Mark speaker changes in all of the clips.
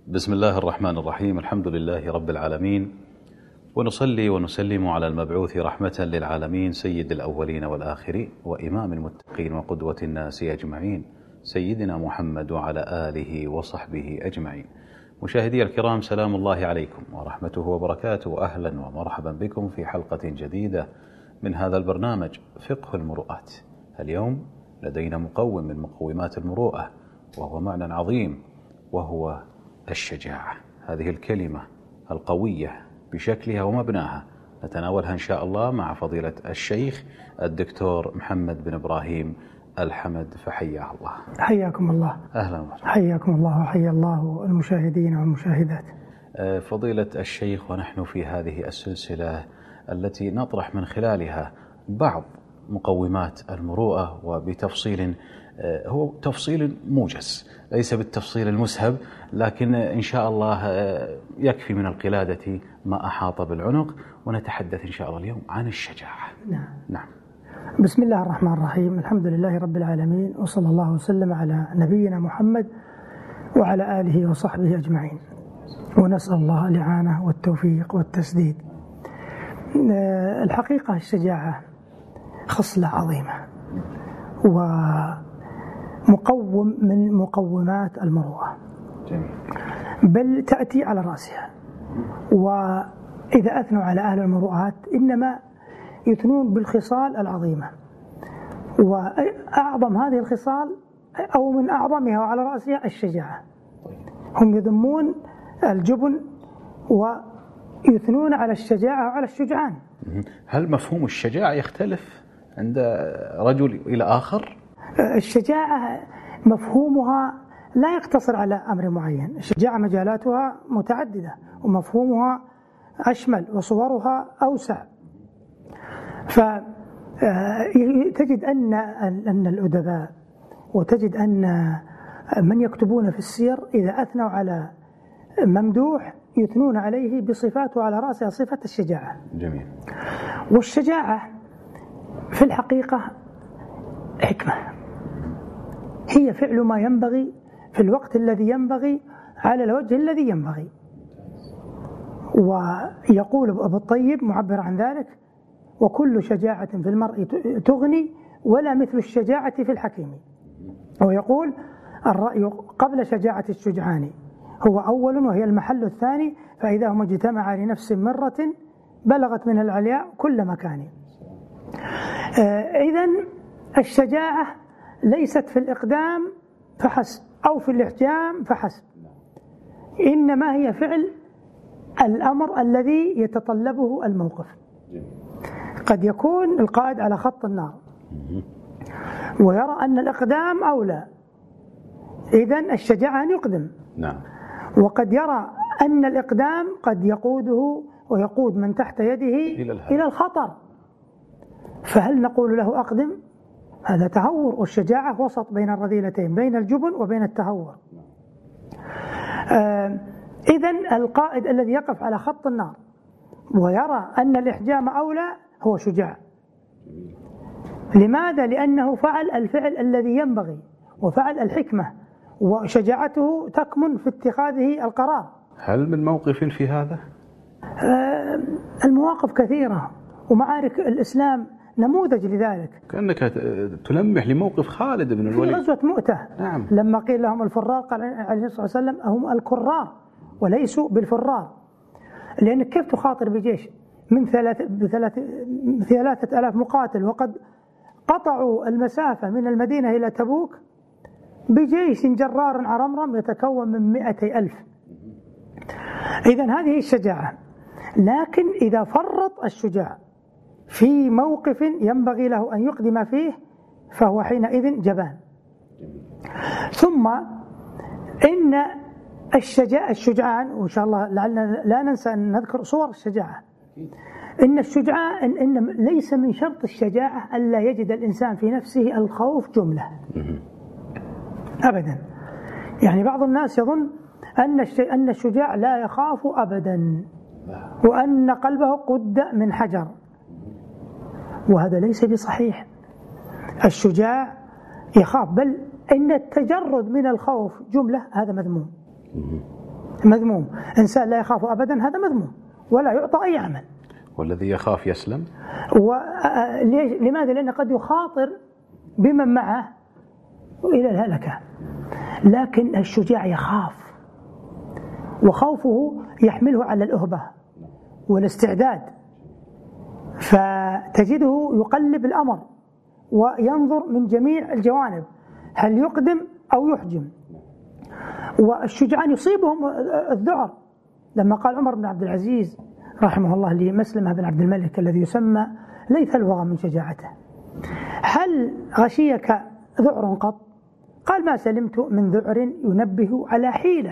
Speaker 1: بسم الله الرحمن الرحيم. الحمد لله رب العالمين، ونصلي ونسلم على المبعوث رحمة للعالمين سيد الأولين والآخرين وإمام المتقين وقدوة الناس أجمعين سيدنا محمد وعلى آله وصحبه أجمعين. مشاهدي الكرام، سلام الله عليكم ورحمته وبركاته، أهلا ومرحبا بكم في حلقة جديدة من هذا البرنامج فقه المروءات. اليوم لدينا مقوم من مقومات المروءة، وهو معنى عظيم، وهو الشجاعة. هذه الكلمة القوية بشكلها ومبناها نتناولها إن شاء الله مع فضيلة الشيخ الدكتور محمد بن إبراهيم الحمد، فحياه الله.
Speaker 2: حياكم الله.
Speaker 1: أهلا وسهلا.
Speaker 2: حياكم الله وحيا الله المشاهدين والمشاهدات.
Speaker 1: فضيلة الشيخ، ونحن في هذه السلسلة التي نطرح من خلالها بعض مقومات المروءة، وبتفصيل هو تفصيل موجز، ليس بالتفصيل المسهب، لكن إن شاء الله يكفي من القلادة ما أحاط بالعنق. ونتحدث إن شاء الله اليوم عن الشجاعة.
Speaker 2: نعم. بسم الله الرحمن الرحيم. الحمد لله رب العالمين، وصلى الله وسلم على نبينا محمد وعلى آله وصحبه أجمعين، ونسأل الله الإعانة والتوفيق والتسديد. الحقيقة الشجاعة خصلة عظيمة ومقوم من مقومات المروءة، بل تأتي على رأسها. وإذا أثنوا على أهل المروءات إنما يثنون بالخصال العظيمة، وأعظم هذه الخصال أو من أعظمها وعلى رأسها الشجاعة. هم يذمون الجبن ويثنون على الشجاعة وعلى الشجعان.
Speaker 1: هل مفهوم الشجاعة يختلف عند رجل إلى آخر؟
Speaker 2: الشجاعة مفهومها لا يقتصر على أمر معين. الشجاعة مجالاتها متعددة ومفهومها أشمل وصورها أوسع. فتجد أن الأدباء وتجد أن من يكتبون في السير إذا أثنوا على ممدوح يثنون عليه بصفاته على رأسها صفة الشجاعة.
Speaker 1: جميل.
Speaker 2: والشجاعة في الحقيقة حكمة، هي فعل ما ينبغي في الوقت الذي ينبغي على الوجه الذي ينبغي. ويقول أبو الطيب معبر عن ذلك: وكل شجاعة في المرء تغني ولا مثل الشجاعة في الحكيم. ويقول: الرأي قبل شجاعة الشجعان هو أول وهي المحل الثاني، فإذا هم اجتمع لنفس مرة بلغت من العلياء كل مكان. إذن الشجاعة ليست في الإقدام فحسب أو في الإحجام فحسب، إنما هي فعل الأمر الذي يتطلبه الموقف. قد يكون القائد على خط النار ويرى أن الإقدام أولى، إذن الشجاعة أن يقدم.
Speaker 1: نعم.
Speaker 2: وقد يرى أن الإقدام قد يقوده ويقود من تحت يده إلى الخطر، فهل نقول له أقدم؟ هذا تهور. والشجاعة وسط بين الرذيلتين، بين الجبن وبين التهور. إذن القائد الذي يقف على خط النار ويرى أن الإحجام أولى هو شجاع. لماذا؟ لأنه فعل الفعل الذي ينبغي وفعل الحكمة، وشجاعته تكمن في اتخاذه القرار.
Speaker 1: هل من موقف في هذا؟
Speaker 2: المواقف كثيرة، ومعارك الإسلام نموذج لذلك.
Speaker 1: كأنك تلمح لموقف خالد بن الوليد
Speaker 2: في غزوة مؤتة.
Speaker 1: نعم.
Speaker 2: لما قيل لهم الفرار قال عليه الصلاة والسلام: هم الكرار وليسوا بالفرار. لأنك كيف تخاطر بجيش من 3000 مقاتل وقد قطعوا المسافة من المدينة إلى تبوك بجيش جرار عرمرم يتكون من 200,000. إذن هذه الشجاعة. لكن إذا فرط الشجاع في موقف ينبغي له أن يقدم فيه فهو حينئذ جبان. ثم إن الشجعان، وإن شاء الله لعلنا لا ننسى أن نذكر صور الشجاعة. إن الشجاعة إن ليس من شرط الشجاعة ألا يجد الإنسان في نفسه الخوف جملة أبدا. يعني بعض الناس يظن أن الشجاع لا يخاف أبدا، وأن قلبه قد من حجر، وهذا ليس بصحيح. الشجاع يخاف، بل إن التجرد من الخوف جملة هذا مذموم. مذموم. إنسان لا يخاف أبدا هذا مذموم ولا يعطى أي عمل.
Speaker 1: والذي يخاف يسلم.
Speaker 2: لماذا؟ لأنه قد يخاطر بمن معه إلى الهلكة. لكن الشجاع يخاف، وخوفه يحمله على الأهبة والاستعداد، فتجده يقلب الأمر وينظر من جميع الجوانب هل يقدم أو يحجم. والشجعان يصيبهم الذعر، لما قال عمر بن عبد العزيز رحمه الله لمسلمة بن عبد الملك الذي يسمى ليث الوغى من شجاعته: هل غشيك ذعر قط؟ قال: ما سلمت من ذعر ينبه على حيلة،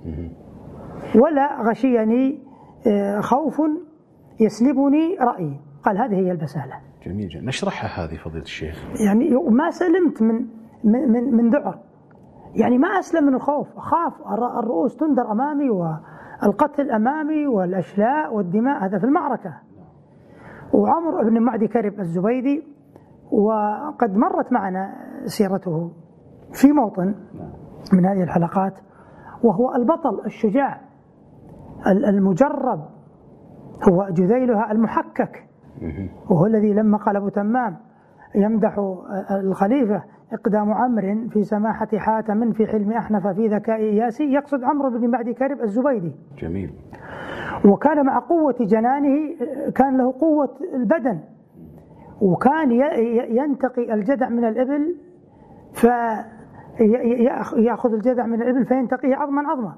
Speaker 2: ولا غشيني خوف يسلبني رأيي. قال: هذه هي البسالة.
Speaker 1: جميل جدا. نشرحها هذه فضيلة الشيخ.
Speaker 2: يعني ما سلمت من ذعر، يعني ما أسلم من الخوف، أخاف الرؤوس تندر أمامي والقتل أمامي والأشلاء والدماء، هذا في المعركة. وعمر بن معدي كرب الزبيدي، وقد مرت معنا سيرته في موطن من هذه الحلقات، وهو البطل الشجاع المجرب، هو جذيلها المحكك، وهو الذي لما قال أبو تمام يمدح الخليفة: إقدام عمرو في سماحة حاتم، في حلم أحنف، في ذكاء إياسي، يقصد عمرو بن معدي كرب الزبيدي.
Speaker 1: جميل.
Speaker 2: وكان مع قوة جنانه كان له قوة البدن، وكان ينتقي الجدع من الإبل، فيأخذ الجدع من الإبل فينتقيه عظما عظما،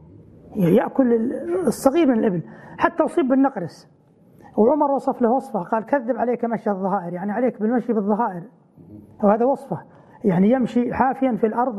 Speaker 2: يأكل الصغير من الإبل حتى أصيب بالنقرس. وعمر وصف له وصفه، قال: كذب عليك مشي الظهائر، يعني عليك بالمشي بالظهائر، وهذا وصفه، يعني يمشي حافيا في الأرض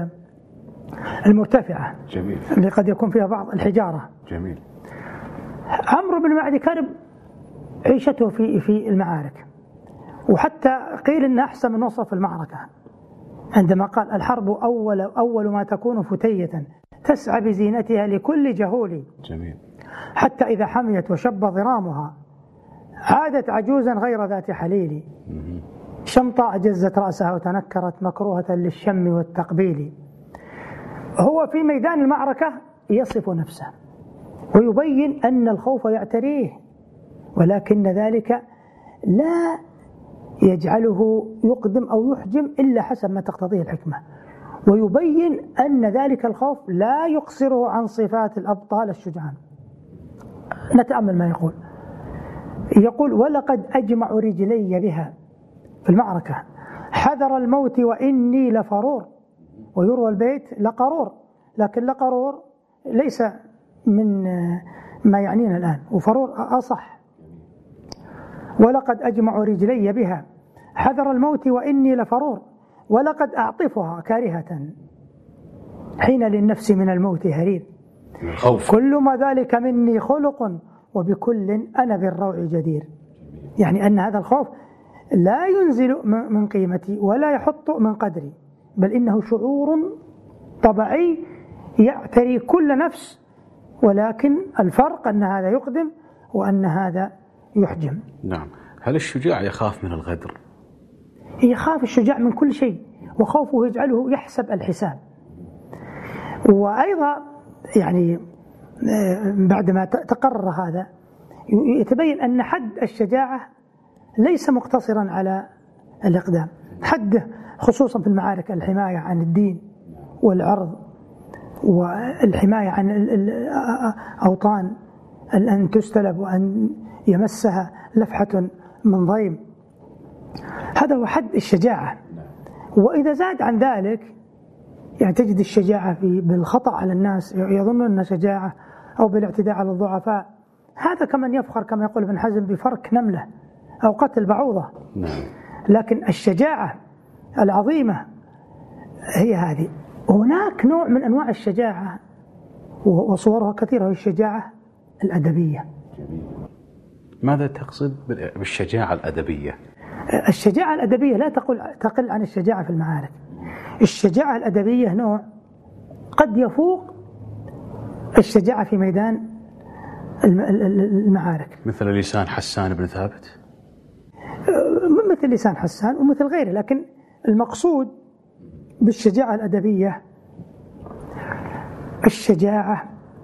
Speaker 2: المرتفعة.
Speaker 1: جميل.
Speaker 2: اللي قد يكون فيها بعض الحجارة.
Speaker 1: جميل.
Speaker 2: عمرو بن معدي كرب عيشته في المعارك، وحتى قيل إن أحسن من وصف المعركة عندما قال: الحرب أول ما تكون فتية تسعى بزينتها لكل جهول.
Speaker 1: جميل.
Speaker 2: حتى إذا حميت وشب ضرامها عادت عجوزا غير ذات حليل. شمطاء جزت رأسها وتنكرت مكروهة للشم والتقبيل. هو في ميدان المعركة يصف نفسه ويبين أن الخوف يعتريه، ولكن ذلك لا يجعله يقدم أو يحجم إلا حسب ما تقتضيه الحكمة، ويبين أن ذلك الخوف لا يقصره عن صفات الأبطال الشجعان. نتأمل ما يقول: ولقد أجمع رجلي بها في المعركة حذر الموت وإني لفرور. ويروى البيت لقرور، لكن لقرور ليس من ما يعنينا الآن، وفرور أصح. ولقد أجمع رجلي بها حذر الموت وإني لفرور، ولقد أعطفها كارهة حين للنفس من الموت هرير.
Speaker 1: الخوف.
Speaker 2: كل ما ذلك مني خلق وبكل أنا بالروع جدير. يعني أن هذا الخوف لا ينزل من قيمتي ولا يحط من قدري، بل إنه شعور طبيعي يعتري كل نفس، ولكن الفرق أن هذا يقدم وأن هذا يحجم.
Speaker 1: نعم. هل الشجاع يخاف من الغدر؟
Speaker 2: يخاف الشجاع من كل شيء، وخوفه يجعله يحسب الحساب. وأيضا يعني بعدما تقرر هذا يتبين أن حد الشجاعة ليس مقتصرا على الإقدام، حده خصوصا في المعارك الحماية عن الدين والعرض، والحماية عن الأوطان، أن تستلب وأن يمسها لفحة من ضيم. هذا هو حد الشجاعة. وإذا زاد عن ذلك يعني تجد الشجاعة بالخطأ على الناس، يظنون أنها شجاعة، أو بالاعتداء على الضعفاء. هذا كمن يفخر كما يقول ابن حزم بفرك نملة أو قتل بعوضة. لكن الشجاعة العظيمة هي هذه. هناك نوع من أنواع الشجاعة وصورها كثيرة، هي الشجاعة الأدبية.
Speaker 1: ماذا تقصد بالشجاعة الأدبية؟
Speaker 2: الشجاعة الأدبية لا تقل عن الشجاعة في المعارك. الشجاعة الأدبية نوع قد يفوق الشجاعة في ميدان المعارك،
Speaker 1: مثل لسان حسان بن ثابت،
Speaker 2: مثل لسان حسان ومثل غيره. لكن المقصود بالشجاعة الأدبية الشجاعة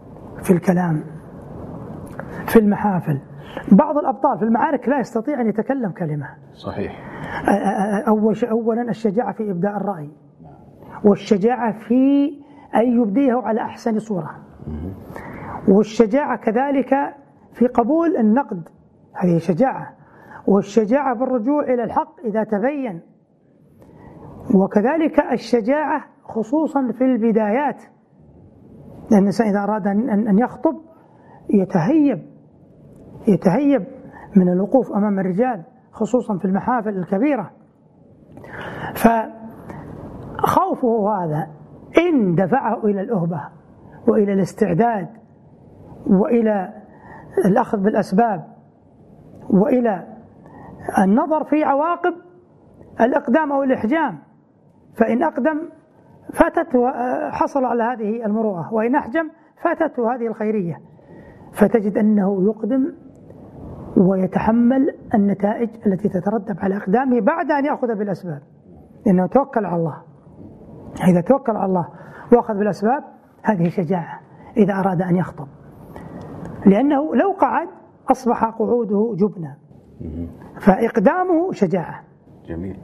Speaker 2: في الكلام، في المحافل. بعض الأبطال في المعارك لا يستطيع أن يتكلم كلمة.
Speaker 1: صحيح.
Speaker 2: أولا الشجاعة في إبداء الرأي، والشجاعة في أن يبديه على أحسن صورة، والشجاعة كذلك في قبول النقد، هذه شجاعة، والشجاعة بالرجوع إلى الحق إذا تبين، وكذلك الشجاعة خصوصا في البدايات، لأن الإنسان إذا أراد أن يخطب يتهيب من الوقوف أمام الرجال خصوصا في المحافل الكبيرة. فخوفه هذا إن دفعه إلى الأهبة وإلى الاستعداد وإلى الأخذ بالأسباب وإلى النظر في عواقب الإقدام أو الإحجام، فإن أقدم فاتته حصل على هذه المروءة، وإن أحجم فاتته هذه الخيرية، فتجد أنه يقدم ويتحمل النتائج التي تترتب على إقدامه بعد أن يأخذ بالأسباب، لأنه توكل على الله. إذا توكل على الله وأخذ بالأسباب هذه شجاعة إذا أراد أن يخطب، لأنه لو قعد أصبح قعوده جبنا، فإقدامه شجاعة.
Speaker 1: جميل.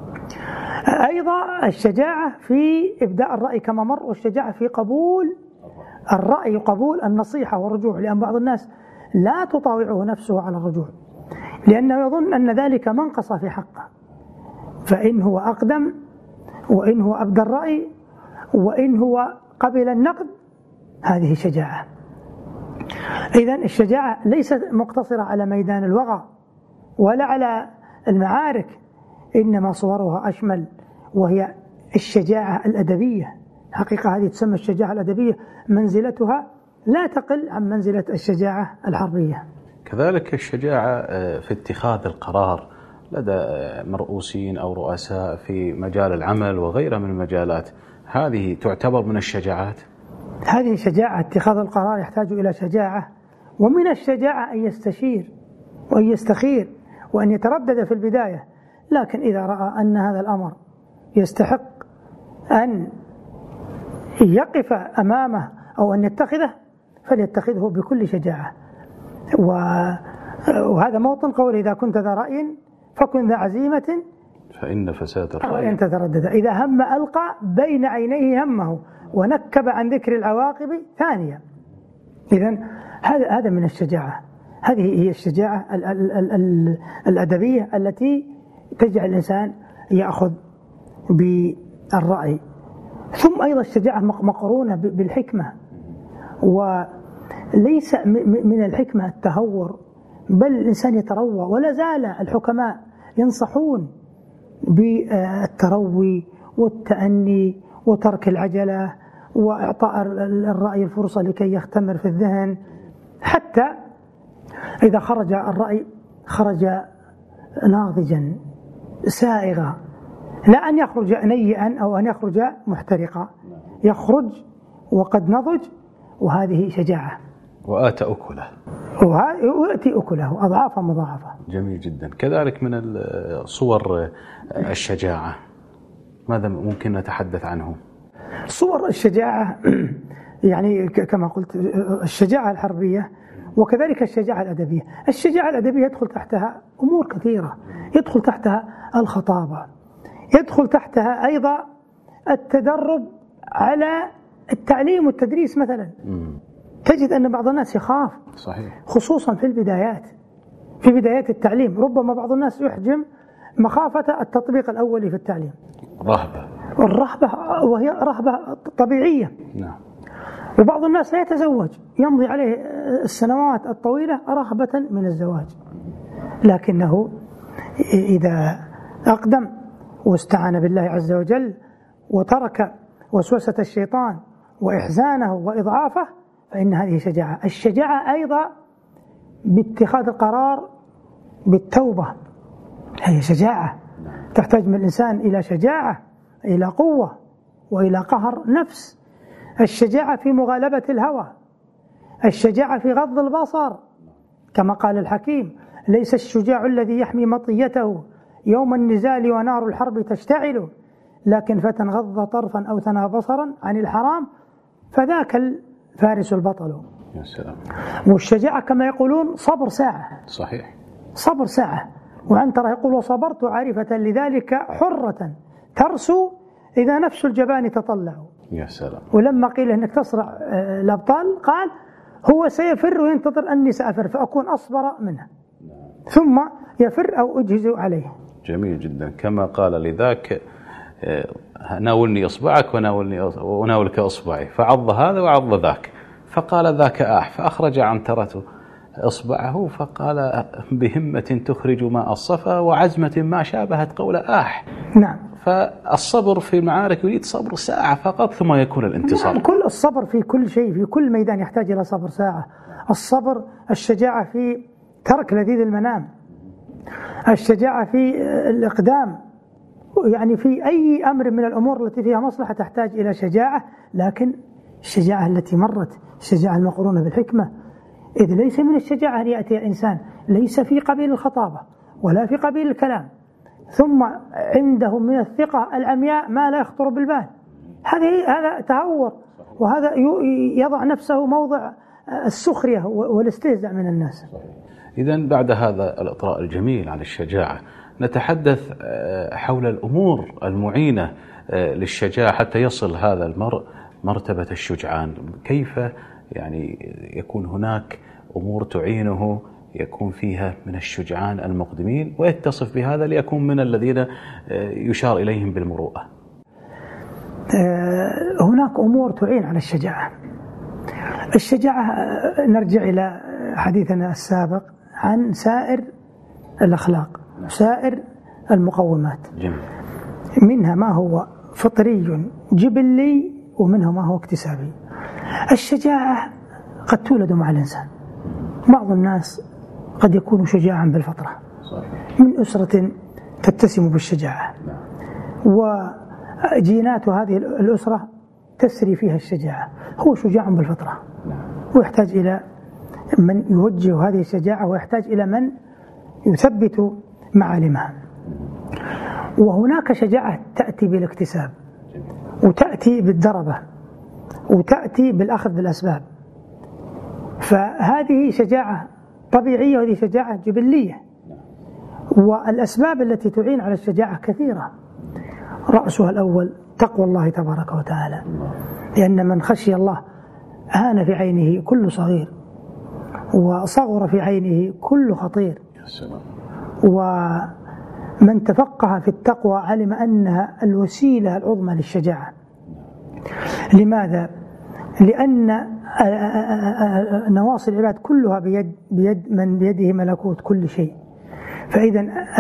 Speaker 2: أيضا الشجاعة في إبداء الرأي كما مر، والشجاعة في قبول الرأي، قبول النصيحة والرجوع، لأن بعض الناس لا تطاوعه نفسه على الرجوع لأنه يظن أن ذلك منقص في حقه، فإن هو أقدم وإن هو أبدى الرأي وإن هو قبل النقد هذه شجاعة. إذن الشجاعة ليست مقتصرة على ميدان الوغى ولا على المعارك، إنما صورها أشمل، وهي الشجاعة الأدبية. حقيقة هذه تسمى الشجاعة الأدبية، منزلتها لا تقل عن منزلة الشجاعة الحربية.
Speaker 1: كذلك الشجاعة في اتخاذ القرار لدى مرؤوسين أو رؤساء في مجال العمل وغيرها من المجالات، هذه تعتبر من الشجاعات؟
Speaker 2: هذه شجاعة، اتخاذ القرار يحتاج إلى شجاعة، ومن الشجاعة أن يستشير وأن يستخير وأن يتردد في البداية، لكن إذا رأى أن هذا الأمر يستحق أن يقف أمامه أو أن يتخذه فليتخذه بكل شجاعة. وهذا موطن قول إذا كنت ذا رأي فكن ذا عزيمة
Speaker 1: فإن فساد الرأي
Speaker 2: أن تتردد، إذا هم ألقى بين عينيه همه ونكب عن ذكر العواقب ثانية. إذن هذا من الشجاعة، هذه هي الشجاعة الأدبية التي تجعل الإنسان يأخذ بالرأي. ثم أيضا الشجاعة مقرونة بالحكمة، وليس من الحكمة التهور، بل الإنسان يتروى، ولا زال الحكماء ينصحون بالتروي والتأني وترك العجلة وإعطاء الرأي الفرصة لكي يختمر في الذهن، حتى إذا خرج الرأي خرج ناضجا سائغا، لا أن يخرج نيئا أو أن يخرج محترقا، يخرج وقد نضج، وهذه شجاعة.
Speaker 1: وآتى أكله،
Speaker 2: ويؤتي أكله أضعافا مضاعفة.
Speaker 1: جميل جدا. كذلك من صور الشجاعة ماذا ممكن نتحدث عنه؟
Speaker 2: صور الشجاعة يعني كما قلت الشجاعة الحربية وكذلك الشجاعة الأدبية. الشجاعة الأدبية يدخل تحتها أمور كثيرة، يدخل تحتها الخطابة، يدخل تحتها أيضا التدرب على التعليم والتدريس مثلا. تجد أن بعض الناس يخاف،
Speaker 1: صحيح،
Speaker 2: خصوصا في البدايات، في بدايات التعليم ربما بعض الناس يحجم مخافة التطبيق الأولي في التعليم، الرهبة، وهي رهبة طبيعية.
Speaker 1: نعم.
Speaker 2: وبعض الناس لا يتزوج، يمضي عليه السنوات الطويلة رهبة من الزواج، لكنه إذا أقدم واستعان بالله عز وجل وترك وسوسة الشيطان وإحزانه وإضعافه فإن هذه شجاعة. الشجاعة أيضا باتخاذ القرار بالتوبة، هي شجاعة تحتاج من الإنسان إلى شجاعة، إلى قوة، وإلى قهر نفس. الشجاعة في مغالبة الهوى، الشجاعة في غض البصر، كما قال الحكيم: ليس الشجاع الذي يحمي مطيته يوم النزال ونار الحرب تشتعل، لكن فتى غض طرفا أو ثنى بصرا عن الحرام فذاك الفارس البطل.
Speaker 1: يا سلام.
Speaker 2: والشجاعة كما يقولون صبر ساعة.
Speaker 1: صحيح.
Speaker 2: صبر ساعة. وعنترة يقول وصبرت عارفة لذلك حرة ترسو إذا نفس الجبان تطلعوا.
Speaker 1: يا سلام.
Speaker 2: ولما قيل إنك تصرع الأبطال قال هو سيفر وينتظر أني سأفر فأكون أصبر منه ثم يفر أو أجهز عليه.
Speaker 1: جميل جدا. كما قال لذاك ناولني إصبعك وناولك إصبعي، فعض هذا وعض ذاك، فقال ذاك آح، فأخرج عنترة إصبعه فقال بهمة تخرج ماء الصفا وعزمة ما شابهت قول آح.
Speaker 2: نعم.
Speaker 1: فالصبر في المعارك يريد صبر ساعة فقط ثم يكون الانتصار.
Speaker 2: نعم. كل الصبر في كل شيء في كل ميدان يحتاج إلى صبر ساعة. الصبر، الشجاعة في ترك لذيذ المنام، الشجاعة في الإقدام، يعني في أي أمر من الأمور التي فيها مصلحة تحتاج إلى شجاعة، لكن الشجاعة التي مرت، الشجاعة المقرونة بالحكمة، إذ ليس من الشجاعة أن يأتي الإنسان ليس في قبيل الخطابة ولا في قبيل الكلام ثم عنده من الثقة العمياء ما لا يخطر بالبال، هذا تهور، وهذا يضع نفسه موضع السخرية والاستهزاء من الناس.
Speaker 1: إذن بعد هذا الإطراء الجميل عن الشجاعة نتحدث حول الأمور المعينة للشجاعة حتى يصل هذا المرء مرتبة الشجعان. كيف يعني يكون هناك أمور تعينه يكون فيها من الشجعان المقدمين ويتصف بهذا ليكون من الذين يشار إليهم بالمروءة؟
Speaker 2: هناك أمور تعين على الشجاعة. الشجاعة نرجع إلى حديثنا السابق عن سائر الأخلاق، سائر المقومات.
Speaker 1: جميل.
Speaker 2: منها ما هو فطري جبلي ومنها ما هو اكتسابي. الشجاعة قد تولد مع الإنسان. بعض الناس قد يكون شجاعا بالفطرة من أسرة تتسم بالشجاعة، وجينات هذه الأسرة تسري فيها الشجاعة، هو شجاع بالفطرة ويحتاج إلى من يوجه هذه الشجاعة ويحتاج إلى من يثبت معالمها. وهناك شجاعة تأتي بالاكتساب وتأتي بالدربة وتأتي بالأخذ بالأسباب، فهذه شجاعة طبيعية وهذه شجاعة جبلية. والأسباب التي تعين على الشجاعة كثيرة، رأسها الأول تقوى الله تبارك وتعالى، لأن من خشي الله هان في عينه كل صغير وصغر في عينه كل خطير. ومن تفقه في التقوى علم أنها الوسيلة العظمى للشجاعة. لماذا؟ لأن نواصي العباد كلها بيد من بيده ملكوت كل شيء، فإذا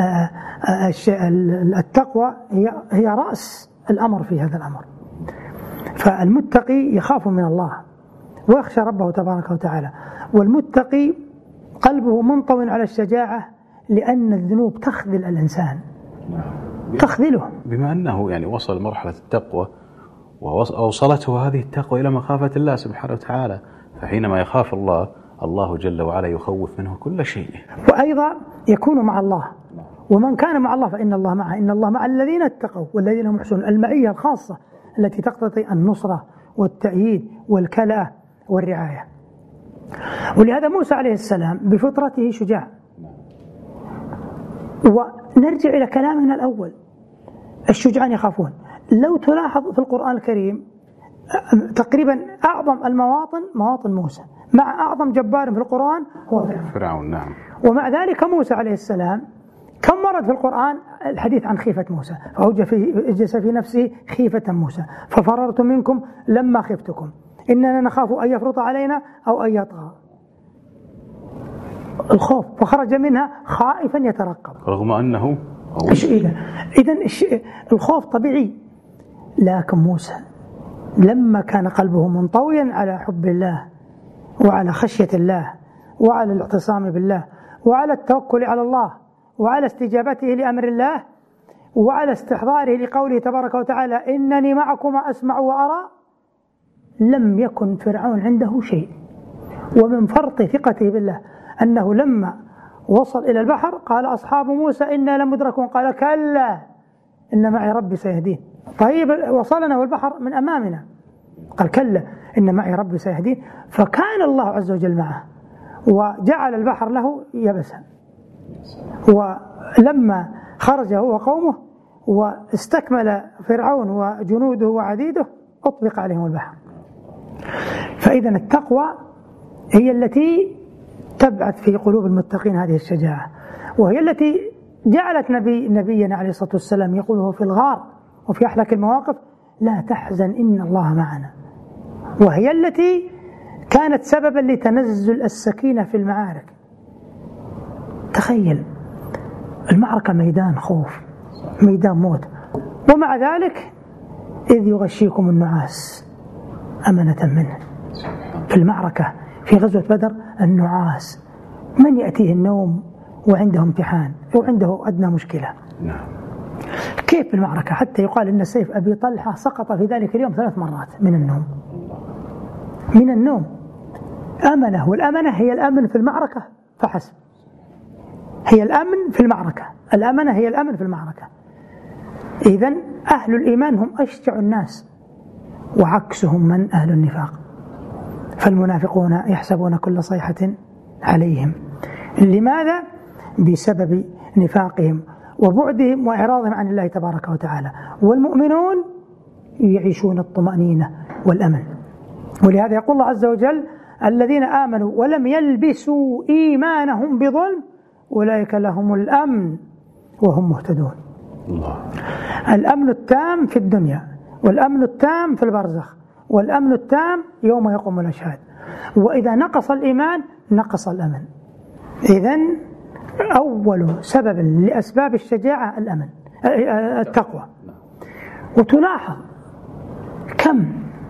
Speaker 2: التقوى هي رأس الأمر في هذا الأمر. فالمتقي يخاف من الله ويخشى ربه تبارك وتعالى، والمتقي قلبه منطوٍ على الشجاعة لأن الذنوب تخذل الإنسان، تخذله.
Speaker 1: بما أنه يعني وصل مرحلة التقوى وأوصلته هذه التقوى إلى مخافة الله سبحانه وتعالى، فحينما يخاف الله، الله جل وعلا يخوف منه كل شيء.
Speaker 2: وأيضا يكون مع الله، ومن كان مع الله فإن الله معه، إن الله مع الذين اتقوا والذين هم محسنون، المعية الخاصة التي تقتضي النصرة والتأييد والكلاء والرعاية. ولهذا موسى عليه السلام بفطرته شجاع. ونرجع إلى كلامنا الأول، الشجعان يخافون. لو تلاحظ في القرآن الكريم تقريبا أعظم المواطن مواطن موسى، مع أعظم جبار في القرآن هو
Speaker 1: فرعون. نعم.
Speaker 2: ومع ذلك موسى عليه السلام كم ورد في القرآن الحديث عن خيفة موسى؟ فأوجس في نفسه خيفة موسى ففررت منكم لما خفتكم إننا نخاف أن يفرط علينا أو أن يطغى. الخوف، فخرج منها خائفا يترقب
Speaker 1: رغم أنه
Speaker 2: إذن الخوف طبيعي. لكن موسى لما كان قلبه منطويا على حب الله وعلى خشية الله وعلى الاعتصام بالله وعلى التوكل على الله وعلى استجابته لأمر الله وعلى استحضاره لقوله تبارك وتعالى إنني معكما أسمع وأرى، لم يكن فرعون عنده شيء. ومن فرط ثقته بالله أنه لما وصل إلى البحر قال أصحاب موسى إنا لمدركون، قال كلا إن معي ربي سيهدين. طيب وصلنا والبحر من أمامنا، قال كلا إن معي ربي سيهدين. فكان الله عز وجل معه وجعل البحر له يبسا، ولما خرج هو وقومه واستكمل فرعون وجنوده وعديده أطبق عليهم البحر. فإذا التقوى هي التي تبعث في قلوب المتقين هذه الشجاعة، وهي التي جعلت نبينا عليه الصلاة والسلام يقوله في الغار وفي أحلك المواقف: لا تحزن إن الله معنا. وهي التي كانت سببا لتنزل السكينة في المعارك. تخيل المعركة ميدان خوف، ميدان موت، ومع ذلك إذ يغشيكم النعاس أمنة منه. في المعركة في غزوة بدر النعاس، من يأتيه النوم وعنده امتحان وعنده أدنى مشكلة؟ كيف المعركة؟ حتى يقال إن سيف أبي طلحة سقط في ذلك اليوم 3 مرات من النوم. من النوم أمنة، والأمنة هي الأمن في المعركة فحسب، هي الأمن في المعركة، الأمنة هي الأمن في المعركة. إذن أهل الإيمان هم أشجع الناس، وعكسهم من أهل النفاق. فالمنافقون يحسبون كل صيحة عليهم. لماذا؟ بسبب نفاقهم وبعدهم وإعراضهم عن الله تبارك وتعالى. والمؤمنون يعيشون الطمأنينة والأمن. ولهذا يقول الله عز وجل: الذين آمنوا ولم يلبسوا إيمانهم بظلم أولئك لهم الأمن وهم مهتدون. الأمن التام في الدنيا، والأمن التام في البرزخ، والأمن التام يوم يقوم الأشهاد. وإذا نقص الإيمان نقص الأمن. إذن أول سبب لأسباب الشجاعة الأمن، التقوى. وتلاحظ كم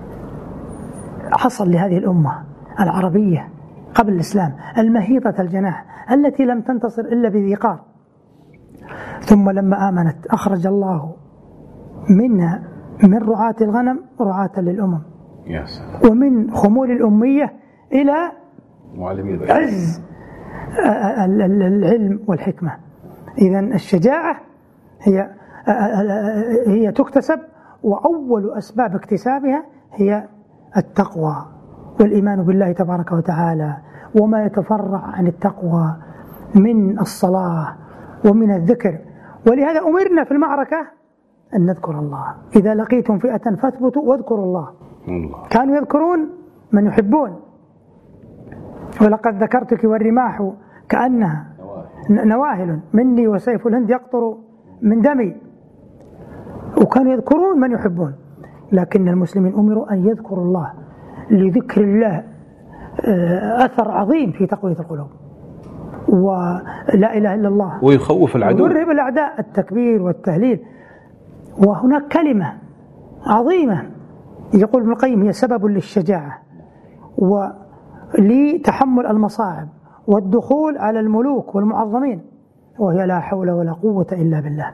Speaker 2: حصل لهذه الأمة العربية قبل الإسلام المهيطة الجناح التي لم تنتصر إلا بذي قار، ثم لما آمنت أخرج الله منها من رعاة الغنم رعاة للأمم، ومن خمول الأمية إلى عز العلم والحكمة. إذن الشجاعة هي تكتسب، وأول أسباب اكتسابها هي التقوى والإيمان بالله تبارك وتعالى، وما يتفرع عن التقوى من الصلاة ومن الذكر. ولهذا أمرنا في المعركة أن نذكر الله. إذا لقيتم فئة فاثبتوا واذكروا الله. كانوا يذكرون من يحبون: ولقد ذكرتك والرماح كأنها نواهل مني وسيف الهند يقطر من دمي. وكانوا يذكرون من يحبون. لكن المسلمين أمروا أن يذكروا الله، لذكر الله أثر عظيم في تقوية القلوب، ولا إله إلا الله،
Speaker 1: ويخوف العدو،
Speaker 2: ويرهب الأعداء، التكبير والتهليل. وهناك كلمة عظيمة يقول ابن القيم هي سبب للشجاعة ولتحمل المصاعب والدخول على الملوك والمعظمين، وهي لا حول ولا قوة إلا بالله.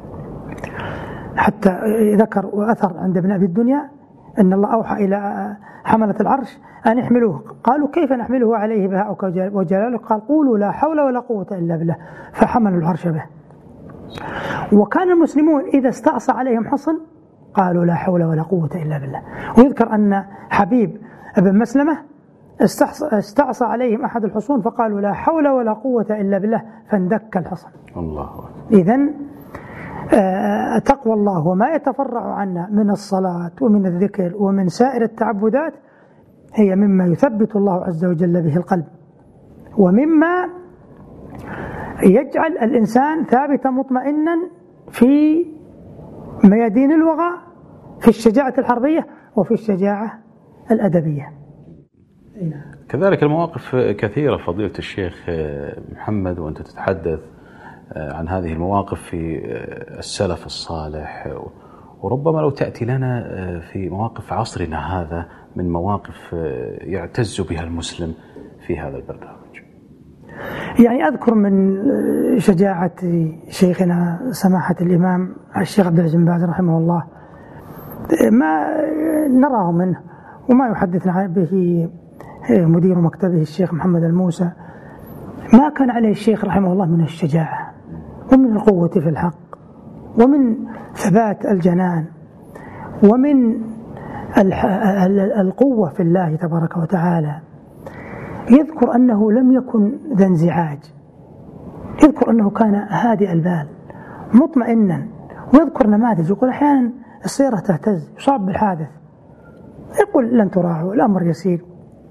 Speaker 2: حتى ذكر وأثر عند ابن أبي الدنيا أن الله أوحى إلى حملة العرش أن يحملوه. قالوا: كيف نحمله عليه بهاؤك وجلاله؟ قال: قولوا لا حول ولا قوة إلا بالله، فحملوا العرش به. وكان المسلمون إذا استعصى عليهم حصن قالوا لا حول ولا قوة إلا بالله. ويذكر أن حبيب بن مسلمة استعصى عليهم أحد الحصون فقالوا لا حول ولا قوة إلا بالله فاندك الحصن. إذن تقوى الله وما يتفرع عنا من الصلاة ومن الذكر ومن سائر التعبدات هي مما يثبت الله عز وجل به القلب، ومما يجعل الإنسان ثابتا مطمئنا في ميادين الوغى، في الشجاعة الحربية وفي الشجاعة الأدبية.
Speaker 1: كذلك المواقف كثيرة فضيلة الشيخ محمد، وأنت تتحدث عن هذه المواقف في السلف الصالح، وربما لو تأتي لنا في مواقف عصرنا هذا من مواقف يعتز بها المسلم في هذا البرنامج.
Speaker 2: يعني أذكر من شجاعة شيخنا سماحة الإمام الشيخ عبد العزيز بن باز رحمه الله ما نراه منه وما يحدثنا به مدير مكتبه الشيخ محمد الموسى، ما كان عليه الشيخ رحمه الله من الشجاعة ومن القوة في الحق ومن ثبات الجنان ومن القوة في الله تبارك وتعالى، يذكر أنه لم يكن ذا انزعاج، يذكر أنه كان هادئ البال مطمئنا، ويذكر نماذج، يقول أحيانا السيارة تهتز، يصاب بالحادث، يقول لن تراعوا، الأمر يسير.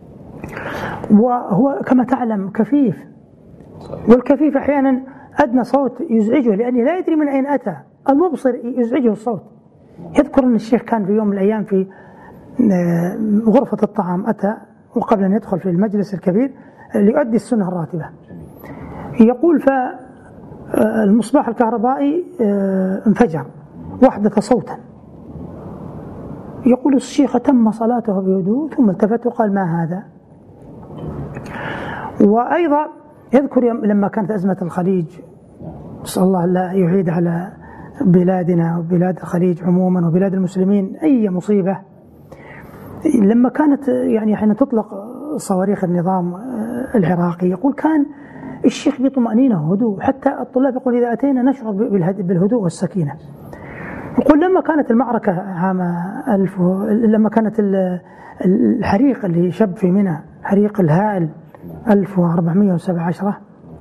Speaker 2: وهو كما تعلم كفيف، والكفيف أحيانا أدنى صوت يزعجه لأنه لا يدري من أين أتى، المبصر يزعجه الصوت. يذكر أن الشيخ كان في يوم من الأيام في غرفة الطعام، أتى وقبل أن يدخل في المجلس الكبير ليؤدي السنة الراتبة، يقول فالمصباح الكهربائي انفجر وأحدث صوتا، يقول الشيخ تم صلاته بهدوء ثم التفت وقال ما هذا. وأيضا يذكر لما كانت أزمة الخليج، نسأل الله لا يعيد على بلادنا وبلاد الخليج عموما وبلاد المسلمين أي مصيبة، لما كانت يعني حين تطلق صواريخ النظام العراقي، يقول كان الشيخ بطمأنينة وهدوء، حتى الطلاب يقول إذا أتينا نشعر بالهدوء والسكينة. يقول لما كانت المعركة عام 1000، لما كانت الحريق اللي شب في منى، حريق الهائل 1417،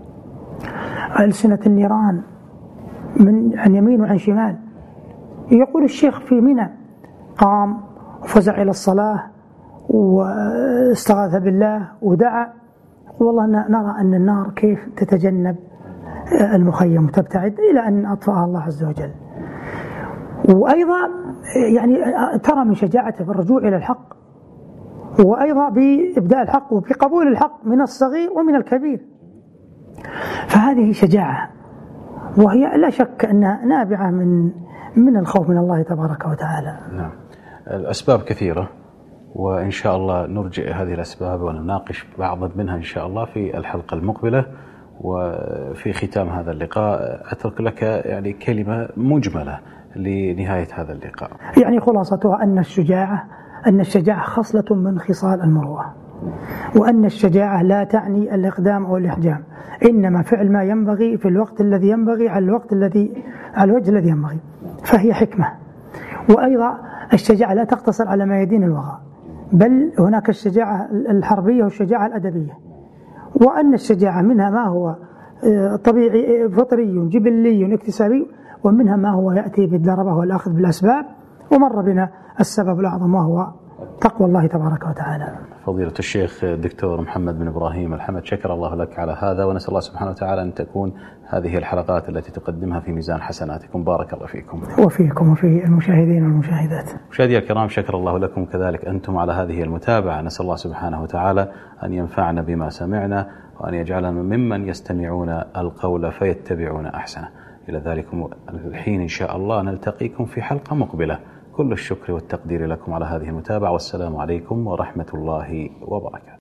Speaker 2: ألسنة النيران عن يمين وعن شمال، يقول الشيخ في منى قام وفزع إلى الصلاة واستغاث بالله ودعا، والله نرى أن النار كيف تتجنب المخيم وتبتعد إلى أن أطفأها الله عز وجل. وأيضا يعني ترى من شجاعته في الرجوع إلى الحق، وأيضا بإبداء الحق وبقبول الحق من الصغير ومن الكبير. فهذه شجاعة، وهي لا شك أنها نابعة من الخوف من الله تبارك وتعالى.
Speaker 1: نعم. الأسباب كثيرة، وإن شاء الله نرجع هذه الأسباب ونناقش بعض منها إن شاء الله في الحلقة المقبلة. وفي ختام هذا اللقاء أترك لك يعني كلمة مجملة لنهاية هذا اللقاء.
Speaker 2: يعني خلاصتها أن الشجاعة خصلة من خصال المروءة، وأن الشجاعة لا تعني الإقدام أو الإحجام، إنما فعل ما ينبغي في الوقت الذي ينبغي على الوجه الذي ينبغي، فهي حكمة. وأيضا الشجاعة لا تقتصر على ما يدين الوغى، بل هناك الشجاعة الحربية والشجاعة الأدبية، وأن الشجاعة منها ما هو طبيعي فطري جبلي اكتسابي، ومنها ما هو يأتي بالضربة والأخذ بالأسباب، ومر بنا السبب الأعظم وهو تقوى الله تبارك وتعالى.
Speaker 1: فضيلة الشيخ الدكتور محمد بن إبراهيم الحمد، شكر الله لك على هذا، ونسأل الله سبحانه وتعالى أن تكون هذه الحلقات التي تقدمها في ميزان حسناتكم. بارك الله فيكم
Speaker 2: وفيكم وفي المشاهدين والمشاهدات.
Speaker 1: مشاهدي الكرام، شكر الله لكم كذلك أنتم على هذه المتابعة. نسأل الله سبحانه وتعالى أن ينفعنا بما سمعنا، وأن يجعلنا ممن يستمعون القول فيتبعون أحسنه. إلى ذلك الحين إن شاء الله نلتقيكم في حلقة مقبلة. كل الشكر والتقدير لكم على هذه المتابعة، والسلام عليكم ورحمة الله وبركاته.